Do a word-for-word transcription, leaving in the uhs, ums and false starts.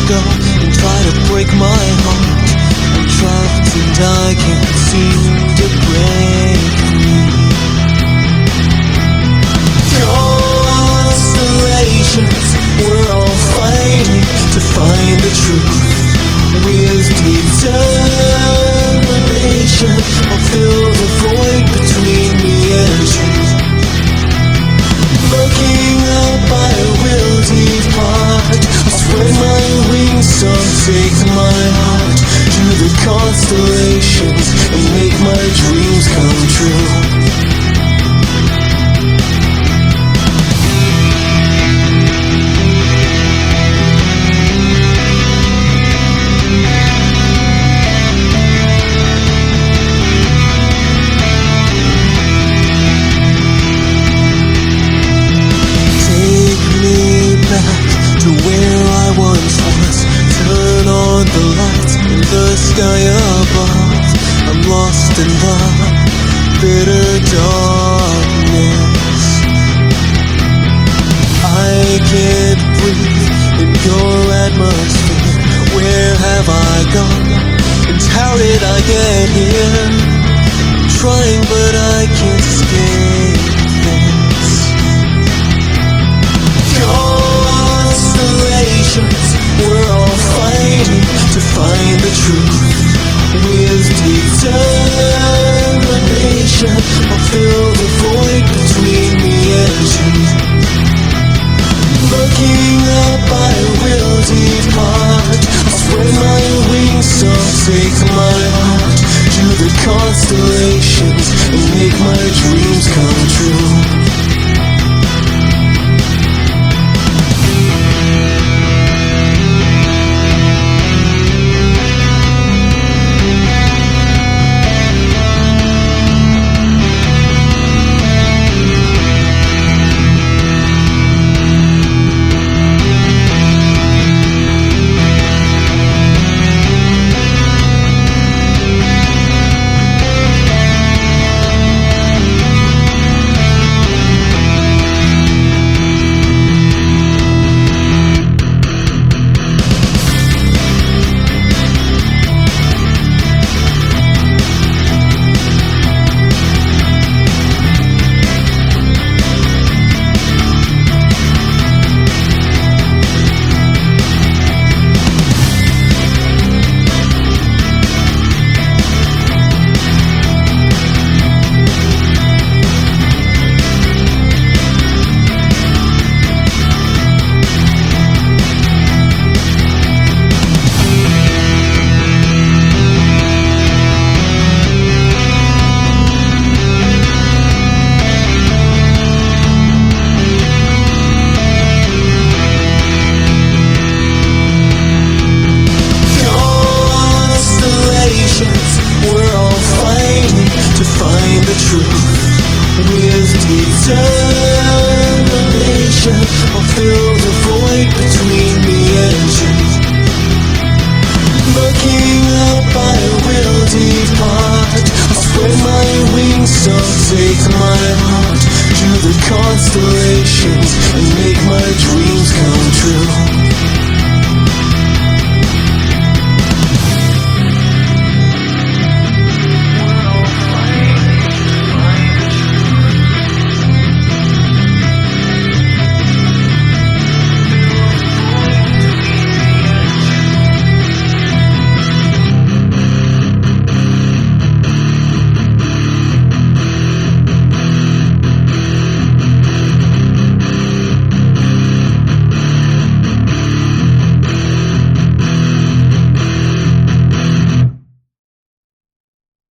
go and try to break my heart. I'm trapped and I can't seem to break free. Constellations, we're all fighting to find the truth. With determination, I'll fill the void between me and you. Looking up, I will depart. I'll spread my wings, so take my heart to the constellations and make my dreams come true. To where I once was. Turn on the lights in the sky above. I'm lost in the bitter darkness. I can't breathe in your atmosphere. Where have I gone? And how did I get here? I'm trying but I can't escape this. Constellations, we're all fighting to find the truth. With determination, I'll fill the void between me and you. Looking up, I will depart. I'll spread my wings, so take my heart to the constellations and make my dreams come true. We're all fighting to find the truth. With determination, I'll fill the void between me and you. Looking up, I will depart. I'll spread my wings, so take my heart to the constellations and make my dreams come true.